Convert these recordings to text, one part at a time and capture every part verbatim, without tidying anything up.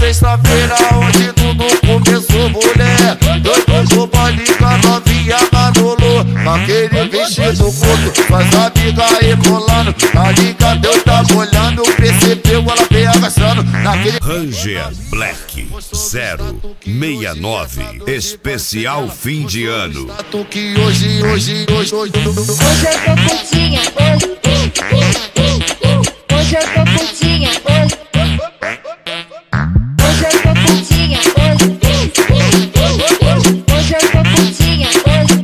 sexta-feira onde tudo começou, mulher. Doido pro baile com a novinha Manolo, aquele vestido curto, faz a amiga rebolando. A liga deu tá olhando, percebeu, ela vem agaçando naquele Ranger Black zero seis nove, especial fim de ano. que hoje, hoje, hoje, hoje, Hoje eu tô putinha, hoje, hoje eu tô putinha, hoje, hoje eu tô putinha, hoje, hoje eu tô putinha, hoje,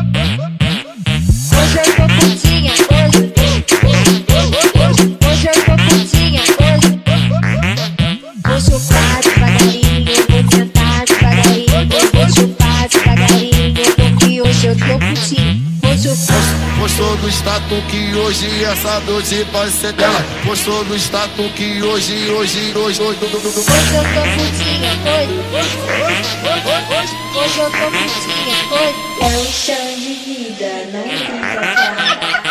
hoje eu tô putinha, hoje, hoje eu tô putinha, hoje. Vou chupar devagarinho, vou sentar devagarinho, vou chupar devagarinho, porque hoje eu tô putinha. postou no status que hoje essa noite vai ser dela. Postou no status que hoje, hoje, hoje, hoje, hoje, Hoje eu tô putinha, hoje, hoje eu tô putinha, hoje. É um chão de vida, não tem pra cá.